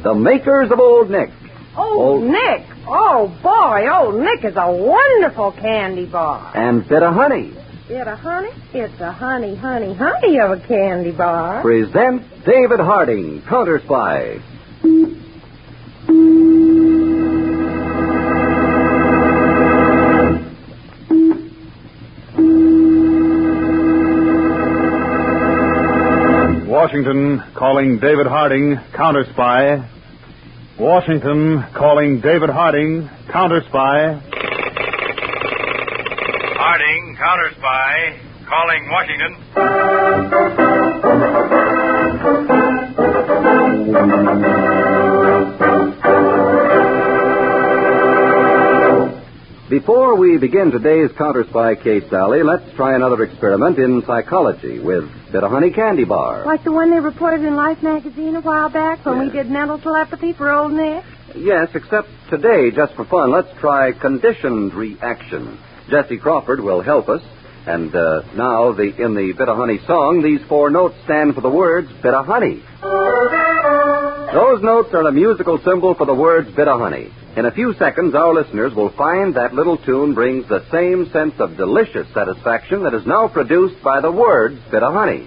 the makers of Old Nick. Old Nick? Oh, boy, Old Nick is a wonderful candy bar. And Bit of Honey. Bit of honey? It's a honey, honey, honey of a candy bar. Presents David Harding, Counter Spy. Washington calling David Harding, Counter Spy. Washington calling David Harding, Counter Spy. Harding, Counter Spy, calling Washington. Before we begin today's Counter Spy case, Sally, let's try another experiment in psychology with Bit of Honey Candy Bar. Like the one they reported in Life magazine a while back when we did mental telepathy for Old Nick? Yes, except today, just for fun, let's try conditioned reaction. Jesse Crawford will help us. And now, in the Bit of Honey song, these 4 notes stand for the words Bit of Honey. Those notes are a musical symbol for the words Bit of Honey. In a few seconds, our listeners will find that little tune brings the same sense of delicious satisfaction that is now produced by the words Bit of Honey.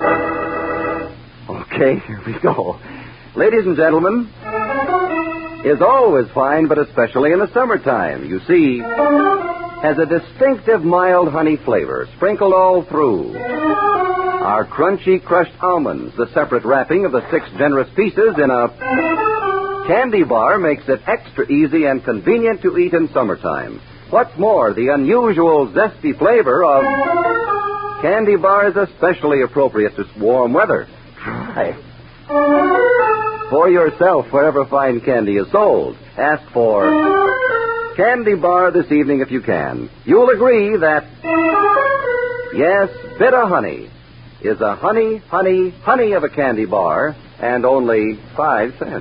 Okay, here we go. Ladies and gentlemen, is always fine, but especially in the summertime. You see, has a distinctive mild honey flavor sprinkled all through. Our crunchy crushed almonds, the separate wrapping of the 6 generous pieces in a candy bar, makes it extra easy and convenient to eat in summertime. What's more, the unusual zesty flavor of candy bar is especially appropriate to warm weather. Try for yourself wherever fine candy is sold. Ask for Candy Bar this evening if you can. You'll agree that, yes, Bit of Honey is a honey, honey, honey of a candy bar, and only 5 cents.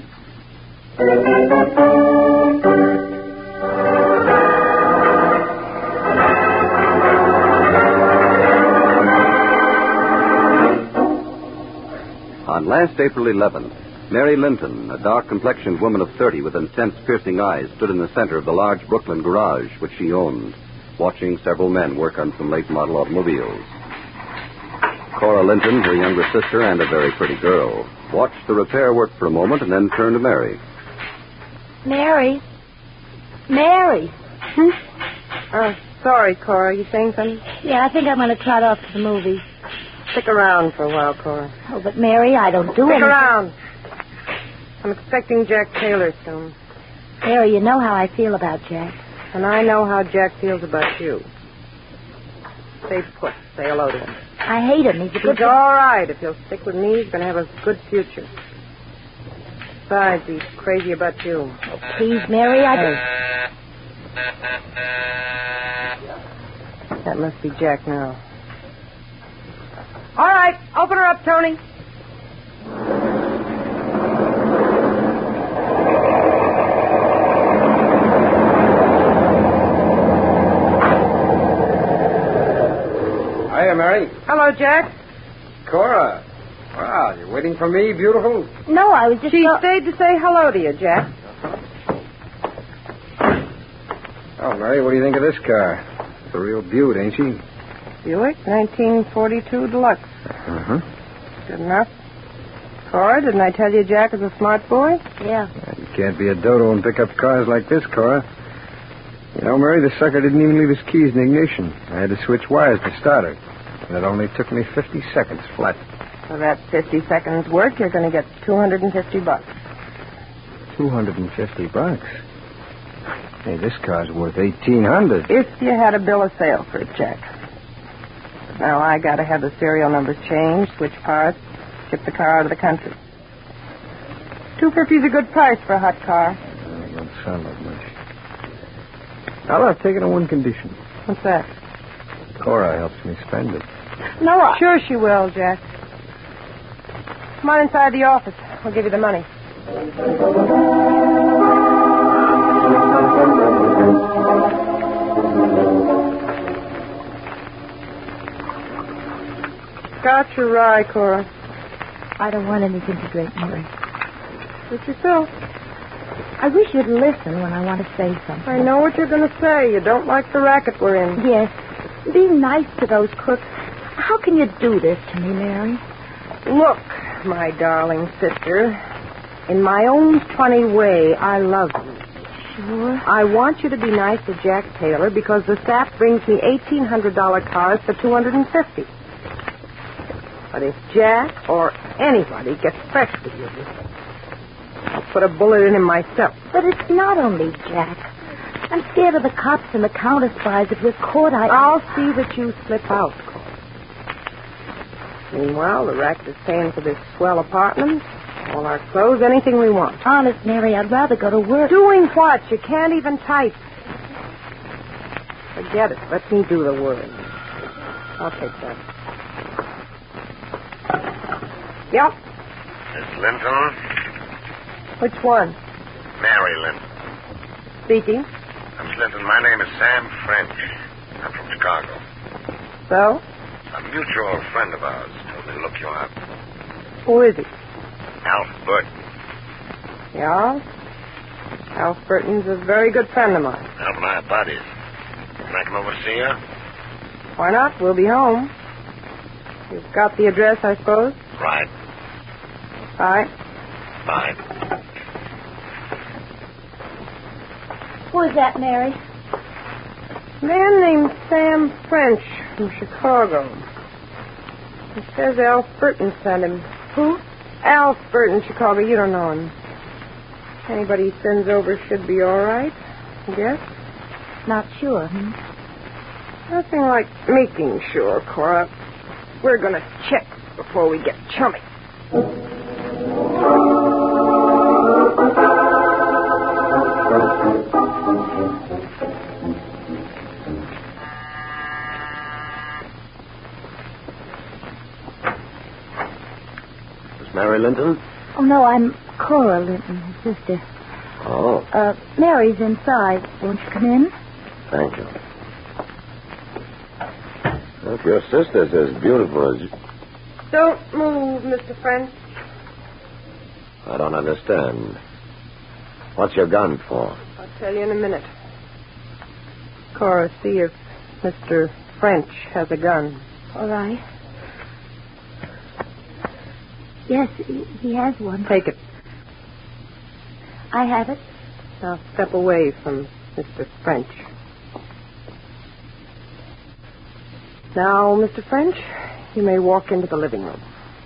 On last April 11th, Mary Linton, a dark-complexioned woman of 30 with intense, piercing eyes, stood in the center of the large Brooklyn garage which she owned, watching several men work on some late-model automobiles. Cora Linton, her younger sister, and a very pretty girl, watched the repair work for a moment and then turned to Mary. Mary? Mary? Sorry, Cora. You saying something? Yeah, I think I'm going to trot off to the movies. Stick around for a while, Cora. Oh, but Mary, I don't do anything. Stick around. I'm expecting Jack Taylor soon. Mary, you know how I feel about Jack. And I know how Jack feels about you. Stay put. Say hello to him. I hate him. He's a good... He's all right. If he'll stick with me, he's going to have a good future. Besides, he's crazy about you. Oh, please, Mary, That must be Jack now. All right. Open her up, Tony. Hiya, Mary. Hello, Jack. Cora. Wow, you waiting for me, beautiful? No, I was just... She stayed to say hello to you, Jack. Oh, Mary, what do you think of this car? It's a real beaut, ain't she? Buick, 1942 Deluxe. Uh-huh. Good enough. Cora, didn't I tell you Jack is a smart boy? Yeah. You can't be a dodo and pick up cars like this, Cora. You know, Mary, the sucker didn't even leave his keys in the ignition. I had to switch wires to start her. And it only took me 50 seconds flat. For that 50 seconds work, you're going to get $250. $250? Hey, this car's worth $1,800. If you had a bill of sale for it, Jack. Now, I got to have the serial numbers changed, switch parts, ship the car out of the country. $250 is a good price for a hot car. That don't sound like much. I'll take it on one condition. What's that? Cora helps me spend it. No, Sure she will, Jack. Come on inside the office. I'll give you the money. Got your rye, Cora. I don't want anything to drink, Mary. Suit yourself. I wish you'd listen when I want to say something. I know what you're going to say. You don't like the racket we're in. Yes. Being nice to those crooks. How can you do this to me, Mary? Look, my darling sister, in my own funny way, I love you. Sure. I want you to be nice to Jack Taylor because the staff brings me $1,800 cars for $250. But if Jack or anybody gets fresh with you, I'll put a bullet in him myself. But it's not only Jack. I'm scared of the cops and the counter spies. If we're caught, I'll see that you slip out, Cole. Meanwhile, the racket is paying for this swell apartment, all our clothes, anything we want. Honest, Mary, I'd rather go to work. Doing what? You can't even type. Forget it. Let me do the work. I'll take that. Yep. Miss Linton? Which one? Mary Linton. Speaking. Miss Linton, my name is Sam French. I'm from Chicago. So? A mutual friend of ours told me to look you up. Who is he? Alf Burton. Yeah? Alf Burton's a very good friend of mine. Alf and I are buddies. Can I come over to see you? Why not? We'll be home. You've got the address, I suppose? Right. Bye. Bye. Who is that, Mary? A man named Sam French from Chicago. He says Alf Burton sent him. Who? Alf Burton, Chicago. You don't know him. Anybody he sends over should be all right, I guess. Not sure, Nothing like making sure, Cora. We're going to check before we get chummy. Mary Linton? Oh, no, I'm Cora Linton, his sister. Oh. Mary's inside. Won't you come in? Thank you. If your sister's as beautiful as you... Don't move, Mr. French. I don't understand. What's your gun for? I'll tell you in a minute. Cora, see if Mr. French has a gun. All right. Yes, he has one. Take it. I have it. Now step away from Mr. French. Now, Mr. French, you may walk into the living room.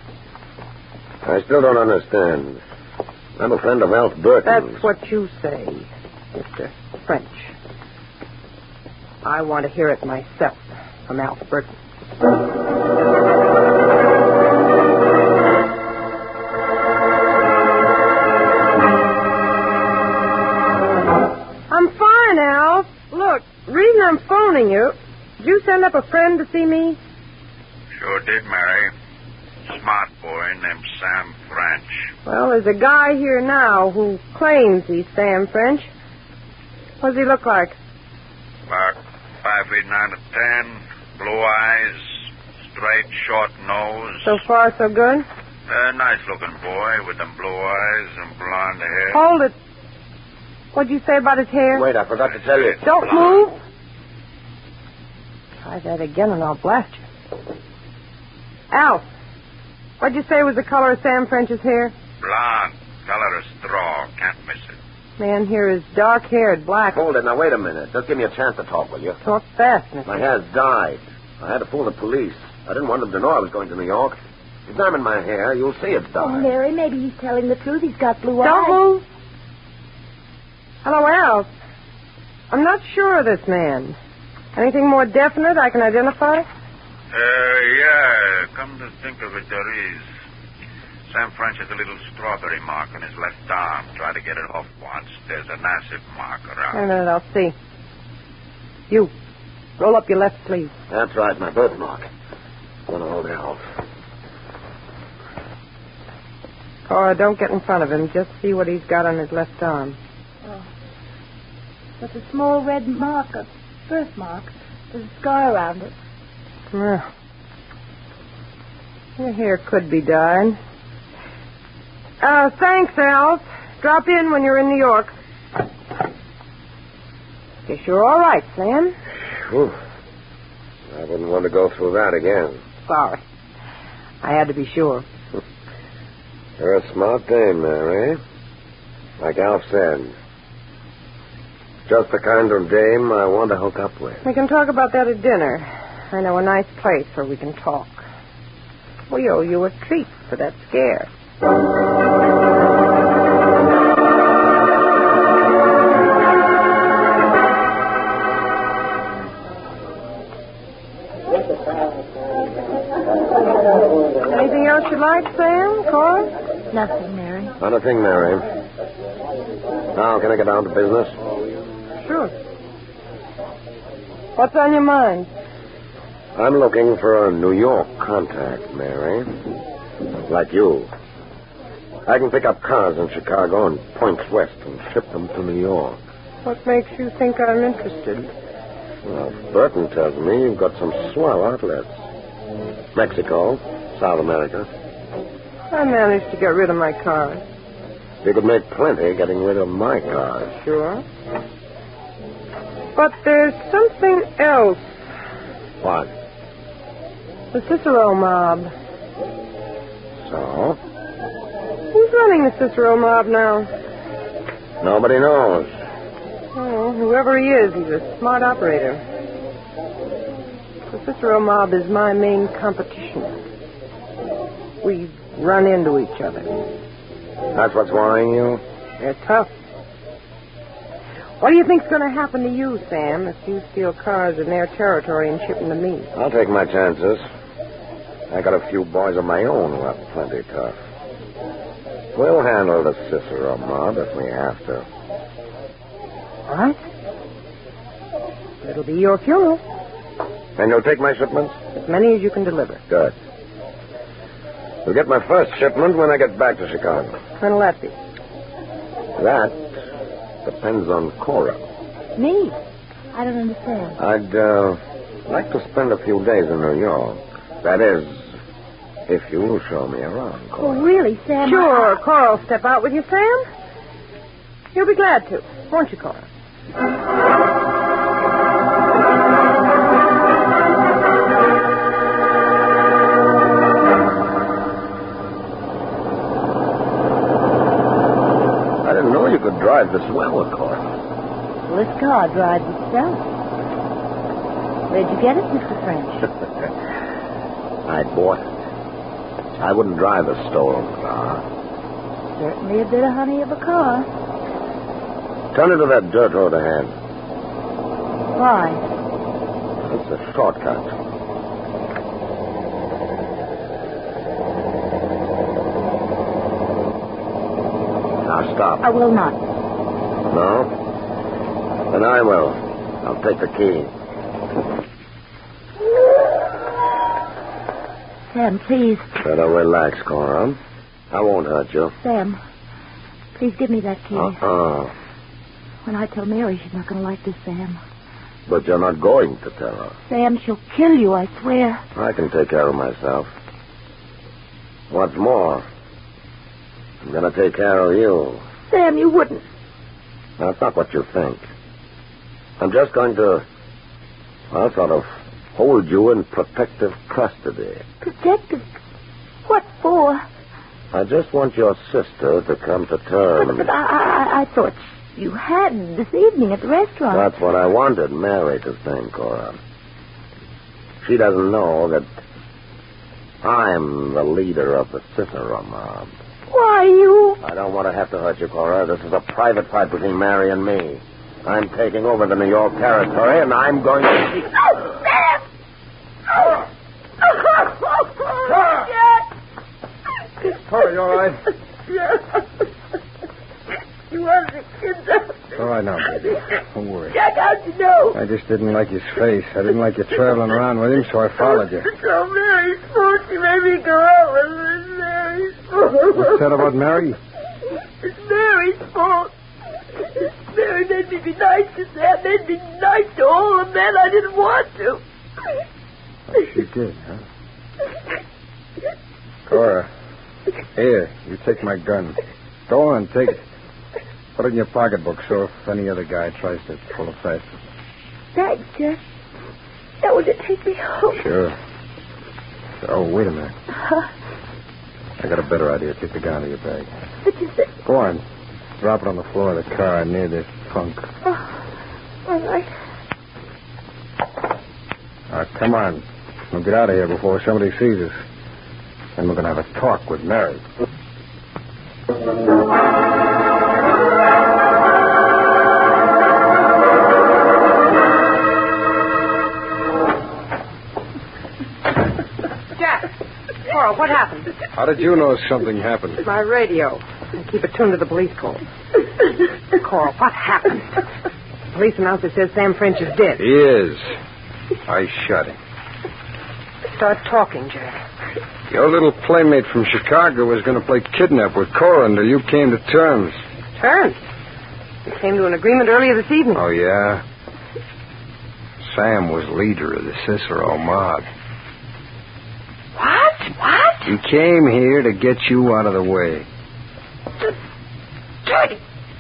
I still don't understand. I'm a friend of Alf Burton. That's what you say, Mr. French. I want to hear it myself from Alf Burton. I'm fine, Alf. Look, reason I'm phoning you, did you send up a friend to see me? Sure did, Mary. Smart boy named Sam French. Well, there's a guy here now who claims he's Sam French. What does he look like? About 5 feet 9 to 10, blue eyes, straight, short nose. So far, so good? Nice-looking boy with them blue eyes and blonde hair. Hold it. What'd you say about his hair? Wait, I forgot to tell you. Don't move. Try that again and I'll blast you. Alf, what'd you say was the color of Sam French's hair? Blonde, color of straw. Can't miss it. Man here is dark-haired, black. Hold it. Now, wait a minute. Just give me a chance to talk, will you? Talk fast, Mr. My hair's dyed. I had to fool the police. I didn't want them to know I was going to New York. Examine my hair. You'll see it's Oh, dyed. Mary, maybe he's telling the truth. He's got blue eyes. Don't move. Hello, Alf. I'm not sure of this man. Anything more definite I can identify? Yeah. Come to think of it, there is. Sam French has a little strawberry mark on his left arm. Try to get it off once. There's a massive mark around. Wait a minute, I'll see. You, roll up your left sleeve. That's right, my birthmark. Want to hold it off. Cora, don't get in front of him. Just see what he's got on his left arm. Oh. There's a small red mark, a birthmark. There's a scar around it. Well, your hair could be dyed. Thanks, Al. Drop in when you're in New York. Guess you're all right, Sam. Whew. I wouldn't want to go through that again. Sorry. I had to be sure. You're a smart dame, Mary. Like Alf said. Just the kind of dame I want to hook up with. We can talk about that at dinner. I know a nice place where we can talk. We owe you a treat for that scare. Anything else you like, Sam? Cora? Nothing, Mary. Not a thing, Mary. Now, can I get down to business? Sure. What's on your mind? I'm looking for a New York contact, Mary. Like you. I can pick up cars in Chicago and points west and ship them to New York. What makes you think I'm interested? Well, Burton tells me you've got some swell outlets. Mexico, South America. I managed to get rid of my cars. You could make plenty getting rid of my cars. Sure. But there's something else. What? The Cicero mob. So? Who's running the Cicero mob now? Nobody knows. Oh, whoever he is, he's a smart operator. The Cicero mob is my main competition. We run into each other. That's what's worrying you? They're tough. What do you think's going to happen to you, Sam, if you steal cars in their territory and ship them to me? I'll take my chances. I got a few boys of my own who are plenty tough. We'll handle the Cicero mob if we have to. All right. It'll be your funeral. And you'll take my shipments? As many as you can deliver. Good. We'll get my first shipment when I get back to Chicago. When'll that be? That depends on Cora. Me? I don't understand. I'd like to spend a few days in New York. That is, if you'll show me around, Cora. Oh, really, Sam? Sure, Cora will step out with you, Sam. You'll be glad to, won't you, Cora? I didn't know you could drive this well, Cora. Well, this car drives itself. Where'd you get it, Mr. French? I bought it. I wouldn't drive a stolen car. Certainly a bit of honey of a car. Turn into that dirt road ahead. Why? It's a shortcut. Now stop. I will not. No? Then I will. I'll take the key. Sam, please. Better relax, Cora. I won't hurt you. Sam, please give me that key. Uh-uh. When I tell Mary, she's not going to like this, Sam. But you're not going to tell her. Sam, she'll kill you, I swear. I can take care of myself. What's more, I'm going to take care of you. Sam, you wouldn't. That's not what you think. I'm just going to, well, sort of hold you in protective custody. Protective? What for? I just want your sister to come to terms. But I thought you had this evening at the restaurant. That's what I wanted Mary to think, Cora. She doesn't know that I'm the leader of the Cicero mob. Why, you... I don't want to have to hurt you, Cora. This is a private fight between Mary and me. I'm taking over the New York territory, and I'm going to... Oh, Sam! Oh! Cora, you all right? Yeah. You want the kids out? All right now, baby. Don't worry. Jack, how'd you know? I just didn't like his face. I didn't like you traveling around with him, so I followed you. It's all Mary's fault. She made me go out with her. It's Mary's fault. What's that about Mary? It's Mary's fault. Mary made me be nice to Sam. Made me nice to all the men I didn't want to. Oh, she did, huh? Cora, Here, you take my gun. Go on, take it. Put it in your pocketbook so if any other guy tries to pull a fast. Thanks, Jack. Now, will you take me home? Sure. Oh, wait a minute. I got a better idea. Take the gun out of your bag. What is it? Go on. Drop it on the floor of the car near the trunk. Oh, all right. Come on. We'll get out of here before somebody sees us. And we're going to have a talk with Mary. Jack. Cora, what happened? How did you know something happened? My radio. I keep it tuned to the police call. Cora, what happened? The police announcer says Sam French is dead. He is. I shot him. Start talking, Jack. Your little playmate from Chicago was going to play kidnap with Cora until you came to terms. Terms? We came to an agreement earlier this evening. Oh, yeah? Sam was leader of the Cicero mob. What? He came here to get you out of the way. Dirty.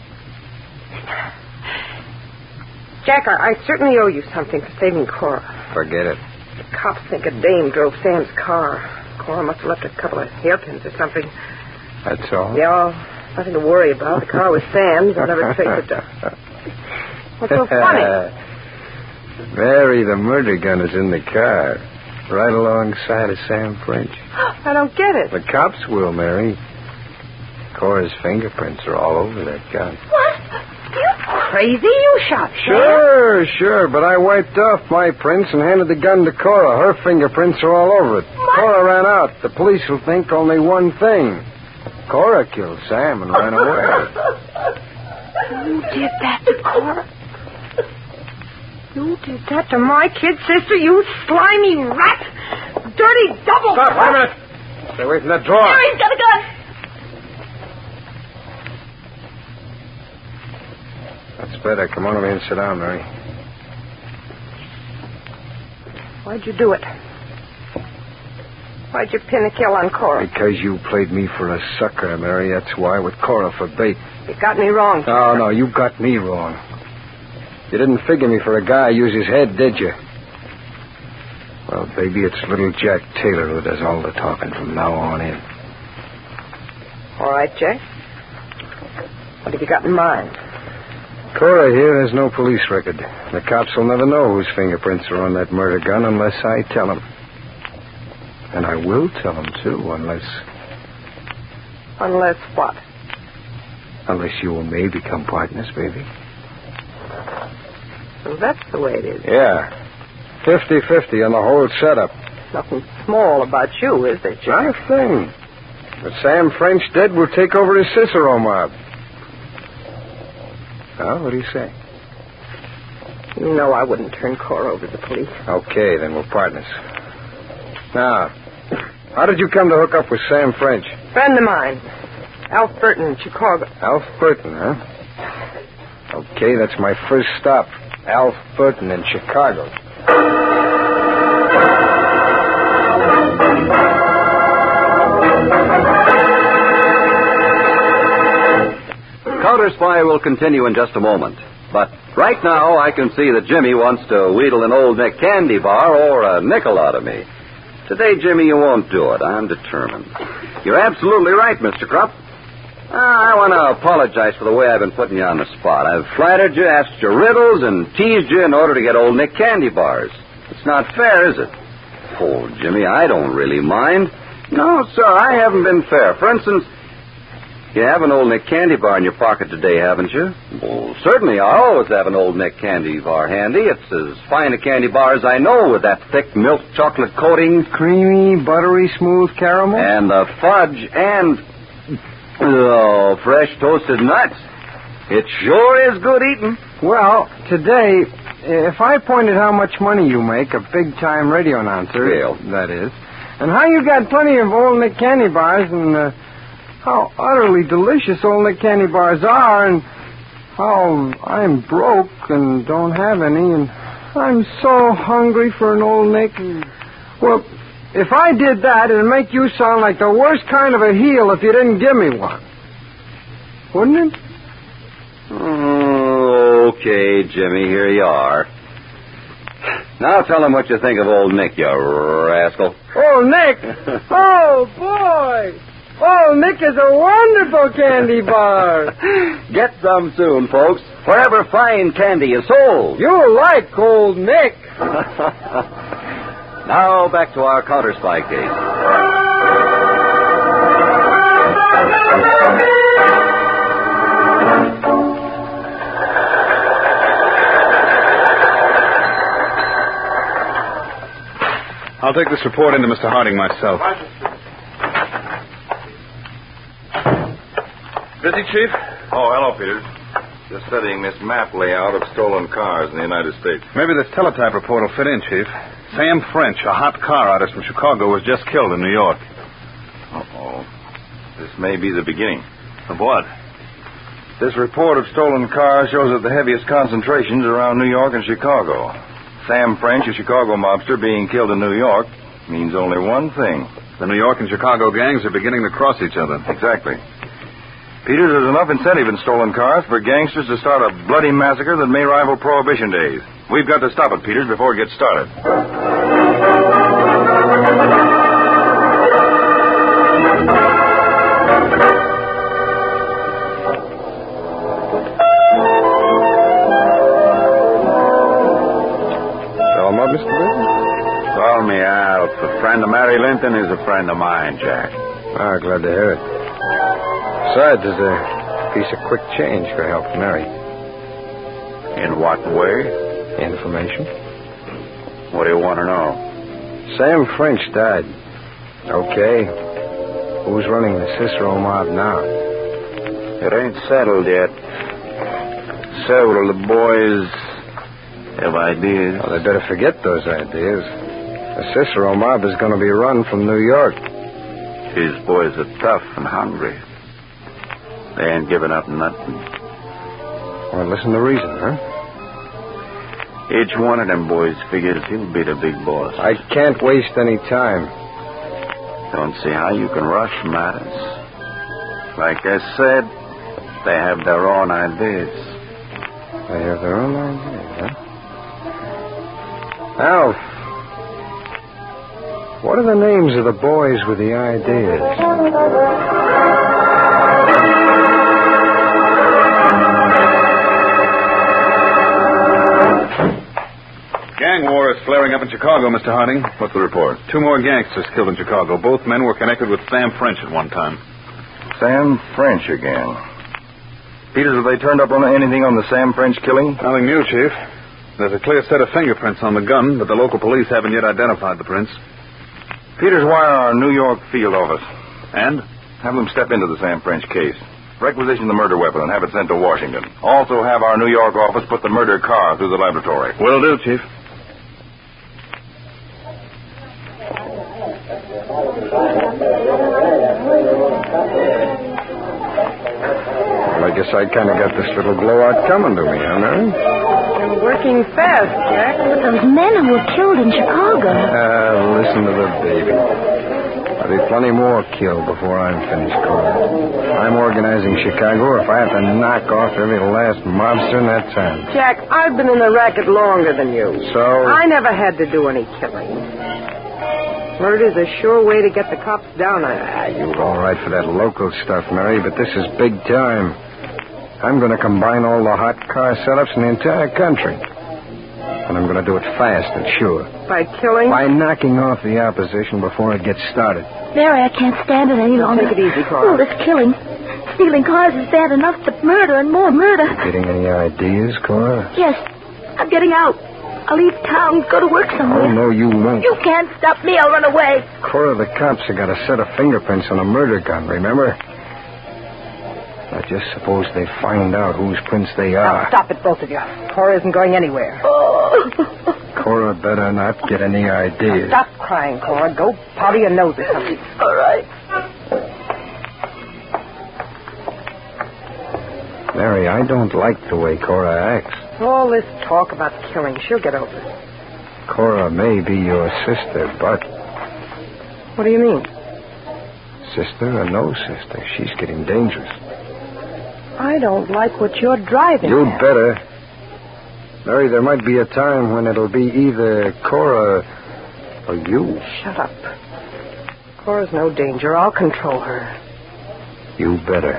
Jack, I certainly owe you something for saving Cora. Forget it. The cops think a dame drove Sam's car. Cora must have left a couple of hairpins or something. That's all? Yeah, nothing to worry about. The car was Sam's. I'll never trace it down. What's so funny? Mary, the murder gun is in the car. Right alongside of Sam French. I don't get it. The cops will, Mary. Cora's fingerprints are all over that gun. What? You're crazy. You shot Sam. Sure. But I wiped off my prints and handed the gun to Cora. Her fingerprints are all over it. What? Cora ran out. The police will think only one thing. Cora killed Sam and ran away. You did that to Cora? You did that to my kid sister, you slimy rat! Dirty double... Stop, wait a minute. Stay away from that drawer. Mary's got a gun. That's better. Come on over here and sit down, Mary. Why'd you do it? Why'd you pin a kill on Cora? Because you played me for a sucker, Mary. That's why, with Cora for bait. You got me wrong. No, you got me wrong. You didn't figure me for a guy who used his head, did you? Well, baby, it's little Jack Taylor who does all the talking from now on in. All right, Jack. What have you got in mind? Cora here has no police record. The cops will never know whose fingerprints are on that murder gun unless I tell them. And I will tell them, too, unless... Unless what? Unless you and me become partners, baby. So that's the way it is. Yeah. 50-50 on the whole setup. Nothing small about you, is there, Jack? Not a thing. With Sam French dead, we'll take over his Cicero mob. Well, what do you say? You know I wouldn't turn Cora over to the police. Okay, then we're partners. Now, how did you come to hook up with Sam French? Friend of mine. Alf Burton in Chicago. Alf Burton, huh? Okay, that's my first stop. Alf Burton in Chicago. Counter Spy will continue in just a moment. But right now, I can see that Jimmy wants to wheedle an old Nick candy bar or a nickel out of me. Today, Jimmy, you won't do it. I'm determined. You're absolutely right, Mr. Krupp. I want to apologize for the way I've been putting you on the spot. I've flattered you, asked you riddles, and teased you in order to get old Nick candy bars. It's not fair, is it? Oh, Jimmy, I don't really mind. No, sir, I haven't been fair. For instance, you have an old Nick candy bar in your pocket today, haven't you? Well, certainly, I always have an old Nick candy bar handy. It's as fine a candy bar as I know, with that thick milk chocolate coating. Creamy, buttery, smooth caramel. And the fudge and... Oh, fresh toasted nuts. It sure is good eating. Well, today, if I pointed how much money you make, a big-time radio announcer, that is, and how you got plenty of old Nick candy bars, and how utterly delicious old Nick candy bars are, and how I'm broke and don't have any, and I'm so hungry for an old Nick. Well, If I did that, it'd make you sound like the worst kind of a heel if you didn't give me one. Wouldn't it? Oh, okay, Jimmy, here you are. Now tell him what you think of old Nick, you rascal. Oh, Nick! Oh, boy! Oh, Nick is a wonderful candy bar. Get some soon, folks. Forever Fine Candy is sold. You'll like old Nick. Now back to our counter spy case. I'll take this report into Mr. Harding myself. Busy, Chief? Oh, hello, Peters. Just studying this map layout of stolen cars in the United States. Maybe this teletype report will fit in, Chief. Sam French, a hot car artist from Chicago, was just killed in New York. Uh-oh. This may be the beginning. Of what? This report of stolen cars shows that the heaviest concentrations are around New York and Chicago. Sam French, a Chicago mobster, being killed in New York means only one thing. The New York and Chicago gangs are beginning to cross each other. Exactly. Peters, there's enough incentive in stolen cars for gangsters to start a bloody massacre that may rival Prohibition days. We've got to stop it, Peters, before it gets started. Mr. Benson? Call me Alf. A friend of Mary Linton is a friend of mine, Jack. Ah, glad to hear it. Besides, there's a piece of quick change for helping Mary. In what way? Information. What do you want to know? Sam French died. Okay. Who's running the Cicero mob now? It ain't settled yet. Several of the boys have ideas. Well, they better forget those ideas. The Cicero mob is going to be run from New York. His boys are tough and hungry. They ain't giving up nothing. Well, listen to reason, huh? Each one of them boys figures he'll be the big boss. I can't waste any time. Don't see how you can rush matters. Like I said, they have their own ideas. They have their own ideas, huh? Alf, what are the names of the boys with the ideas? Gang war is flaring up in Chicago, Mr. Harding. What's the report? 2 more gangsters killed in Chicago. Both men were connected with Sam French at one time. Sam French again. Peters, have they turned up on anything on the Sam French killing? Nothing new, Chief. There's a clear set of fingerprints on the gun, but the local police haven't yet identified the prints. Peters, wire our New York field office. And? Have them step into the Sam French case. Requisition the murder weapon and have it sent to Washington. Also have our New York office put the murder car through the laboratory. Will do, Chief. Well, I guess I kind of got this little blowout coming to me, huh, Mary? You're working fast, Jack. Those men who were killed in Chicago. Listen to the baby. There'll be plenty more killed before I'm finished, Cora. I'm organizing Chicago if I have to knock off every last mobster in that town. Jack, I've been in the racket longer than you. So? I never had to do any killing. Murder's a sure way to get the cops down on it. You're all right for that local stuff, Mary, but this is big time. I'm going to combine all the hot car setups in the entire country. And I'm going to do it fast and sure. By killing? By knocking off the opposition before it gets started. Mary, I can't stand it any longer. Take it easy, Cora. Oh, this killing. Stealing cars is bad enough, but murder and more murder. Getting any ideas, Cora? Yes. I'm getting out. I'll leave town, go to work somewhere. Oh, no, you won't. You can't stop me. I'll run away. Cora, the cops have got a set of fingerprints on a murder gun, remember? Now, just suppose they find out whose prints they are. Now, stop it, both of you. Cora isn't going anywhere. Oh. Cora better not get any ideas. Stop crying, Cora. Go powder your nose or something. All right. Mary, I don't like the way Cora acts. All this talk about killing, she'll get over it. Cora may be your sister, but What do you mean? Sister or no sister, she's getting dangerous. I don't like what you're driving You'd at. better. Mary, there might be a time when it'll be either Cora or you. Shut up. Cora's no danger. I'll control her. You better.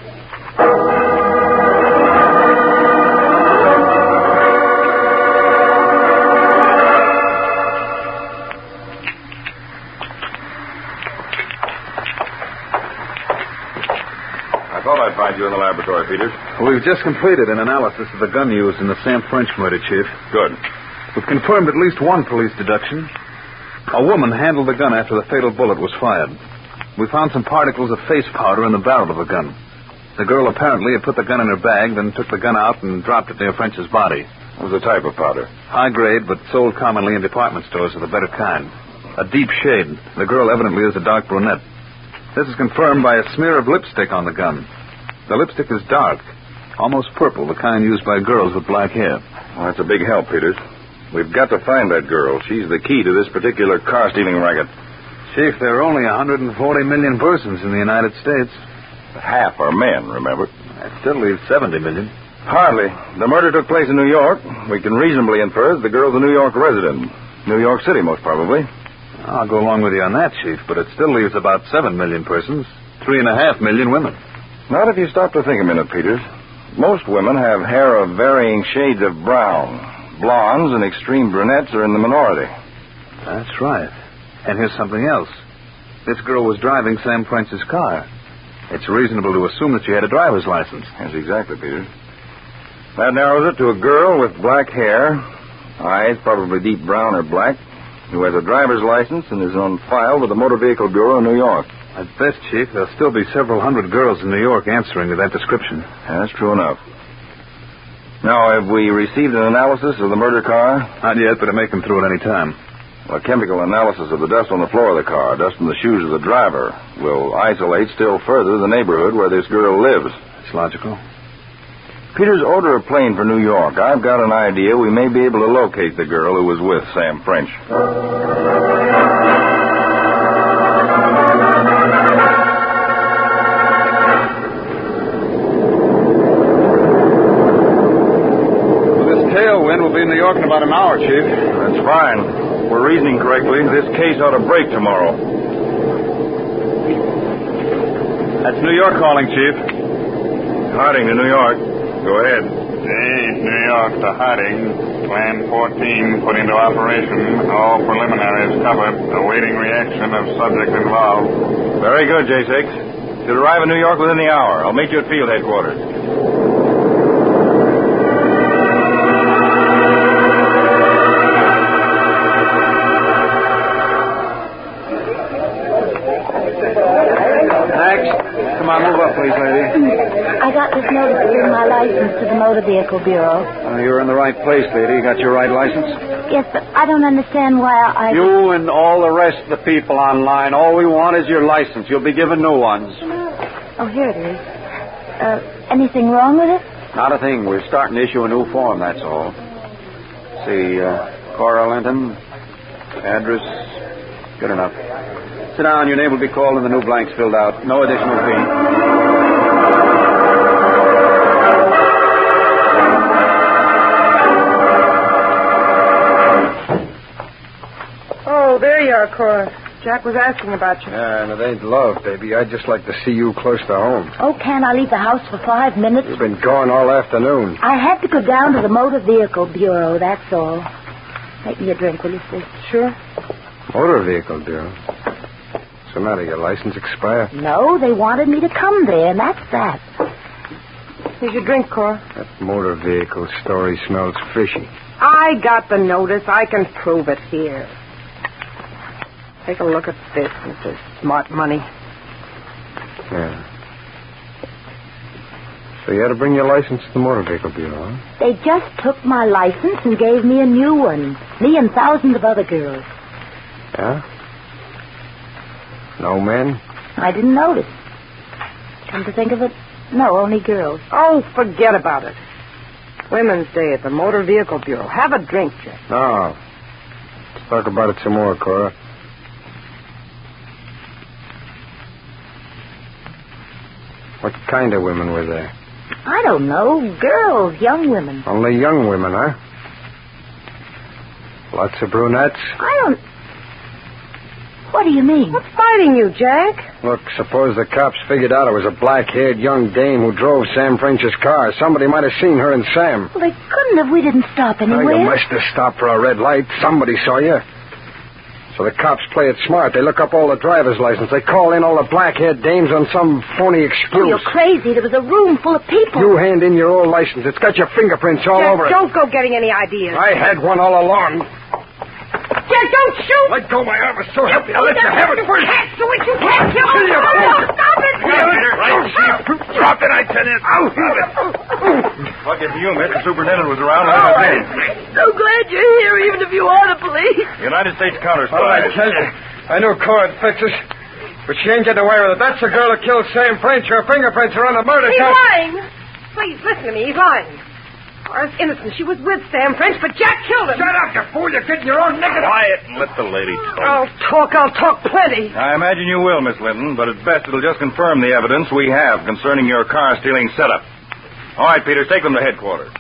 I thought I'd find you in the laboratory, Peters. We've just completed an analysis of the gun used in the Sam French murder, Chief. Good. We've confirmed at least one police deduction. A woman handled the gun after the fatal bullet was fired. We found some particles of face powder in the barrel of the gun. The girl apparently had put the gun in her bag, then took the gun out and dropped it near French's body. What was the type of powder? High grade, but sold commonly in department stores of the better kind. A deep shade. The girl evidently is a dark brunette. This is confirmed by a smear of lipstick on the gun. The lipstick is dark, almost purple, the kind used by girls with black hair. Well, that's a big help, Peters. We've got to find that girl. She's the key to this particular car-stealing racket. Chief, there are only 140 million persons in the United States. Half are men, remember? That still leaves 70 million. Hardly. The murder took place in New York. We can reasonably infer that the girl's a New York resident. New York City, most probably. I'll go along with you on that, Chief, but it still leaves about 7 million persons, 3.5 million women. Not if you stop to think a minute, Peters. Most women have hair of varying shades of brown. Blondes and extreme brunettes are in the minority. That's right. And here's something else. This girl was driving Sam French's car. It's reasonable to assume that she had a driver's license. Yes, exactly, Peters. That narrows it to a girl with black hair, eyes probably deep brown or black, who has a driver's license and is on file with the Motor Vehicle Bureau in New York. At best, Chief, there'll still be several hundred girls in New York answering to that description. That's true enough. Now, have we received an analysis of the murder car? Not yet, but it may come through at any time. A chemical analysis of the dust on the floor of the car, dust from the shoes of the driver, will isolate still further the neighborhood where this girl lives. It's logical. Peters, order a plane for New York. I've got an idea we may be able to locate the girl who was with Sam French. In New York in about an hour, Chief. That's fine. We're reasoning correctly. This case ought to break tomorrow. That's New York calling, Chief. Harding to New York. Go ahead. New York to Harding. Plan 14 put into operation. All preliminaries covered. Awaiting reaction of subject involved. Very good, J6. Should arrive in New York within the hour. I'll meet you at field headquarters. Come on, move up, please, lady. I got this notice to bring my license to the Motor Vehicle Bureau. You're in the right place, lady. You got your right license? Yes, but I don't understand why I... You and all the rest of the people online, all we want is your license. You'll be given new ones. Oh, here it is. Anything wrong with it? Not a thing. We're starting to issue a new form, that's all. See, Cora Linton, address, good enough. Sit down. Your name will be called and the new blanks filled out. No additional fee. Oh, there you are, Cora. Jack was asking about you. Yeah, and it ain't love, baby. I'd just like to see you close to home. Oh, can't I leave the house for 5 minutes? You've been gone all afternoon. I had to go down to the Motor Vehicle Bureau, that's all. Make me a drink, will you, sis? Sure. Motor Vehicle Bureau? What's the matter? Your license expired? No, they wanted me to come there, and that's that. Here's your drink, Cora. That motor vehicle story smells fishy. I got the notice. I can prove it here. Take a look at this, Mr. Smart Money. Yeah. So you had to bring your license to the Motor Vehicle Bureau, huh? They just took my license and gave me a new one. Me and thousands of other girls. Yeah? No men? I didn't notice. Come to think of it, no, only girls. Oh, forget about it. Women's Day at the Motor Vehicle Bureau. Have a drink, Jack. No. Let's talk about it some more, Cora. What kind of women were there? I don't know. Girls, young women. Only young women, huh? Lots of brunettes? I don't... What do you mean? What's fighting you, Jack? Look, suppose the cops figured out it was a black-haired young dame who drove Sam French's car. Somebody might have seen her and Sam. Well, they couldn't have. We didn't stop anywhere. Well, you must have stopped for a red light. Somebody saw you. So the cops play it smart. They look up all the driver's license. They call in all the black-haired dames on some phony excuse. Oh, you're crazy. There was a room full of people. You hand in your old license. It's got your fingerprints all Jack, over it. don't go getting any ideas. I had one all along. Jack, don't shoot! Let go my arm. So help me. I'll let you have it first. So it you can't kill him. Stop it! Drop it, I tell you. Stop it. Lucky for you, Mr. Superintendent was around. I'm so glad you're here, even if you are the police. United States Counter Spy. Oh, I tell you, I knew Cora would fix us, but she ain't getting away with it. That's the girl that killed Sam French. Her fingerprints are on the murder He's count. lying. Please, listen to me. He's lying. Cora's innocent. She was with Sam French, but Jack killed him. Shut up, you fool. You're getting your own nigger. Quiet and let the lady talk. I'll talk plenty. I imagine you will, Miss Linton, but at best it'll just confirm the evidence we have concerning your car-stealing setup. All right, Peters, take them to headquarters.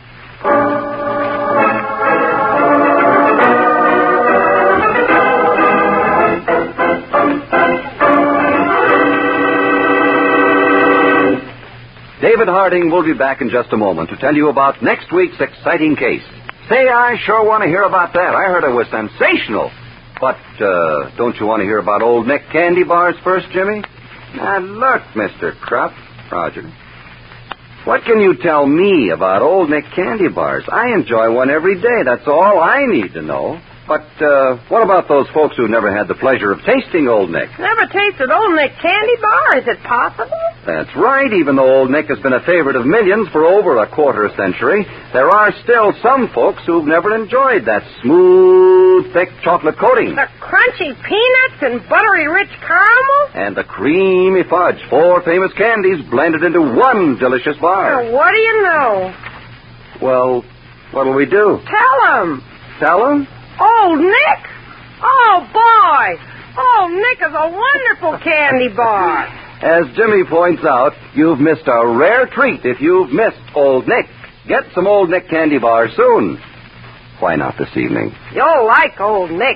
David Harding will be back in just a moment to tell you about next week's exciting case. Say, I sure want to hear about that. I heard it was sensational. But don't you want to hear about Old Nick candy bars first, Jimmy? Now, look, Mr. Krupp, Roger. What can you tell me about Old Nick candy bars? I enjoy one every day. That's all I need to know. But what about those folks who never had the pleasure of tasting Old Nick? Never tasted Old Nick candy bar? Is it possible? That's right. Even though Old Nick has been a favorite of millions for over a quarter century, there are still some folks who've never enjoyed that smooth, thick chocolate coating. The crunchy peanuts and buttery rich caramel? And the creamy fudge. 4 famous candies blended into one delicious bar. Now, what do you know? Well, what'll we do? Tell him. Tell him? Old Nick? Oh, boy. Old Nick is a wonderful candy bar. As Jimmy points out, you've missed a rare treat if you've missed Old Nick. Get some Old Nick candy bars soon. Why not this evening? You'll like Old Nick.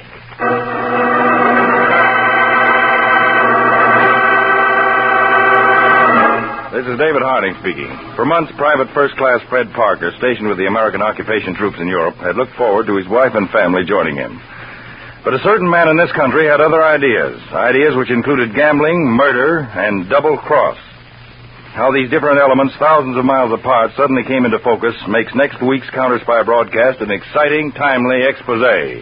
This is David Harding speaking. For months, Private First Class Fred Parker, stationed with the American occupation troops in Europe, had looked forward to his wife and family joining him. But a certain man in this country had other ideas which included gambling, murder, and double cross. How these different elements, thousands of miles apart, suddenly came into focus makes next week's Counter Spy broadcast an exciting, timely expose.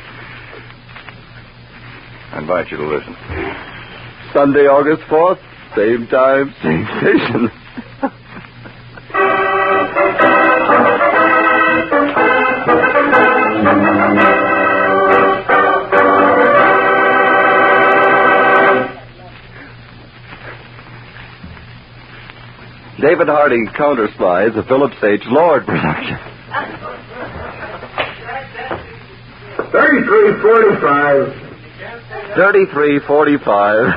I invite you to listen. Sunday, August 4th, same time, same station. David Harding, Counter Spy, is a Phillips H. Lord production. 3345. 3345.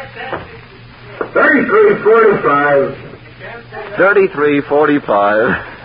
3345. 3345.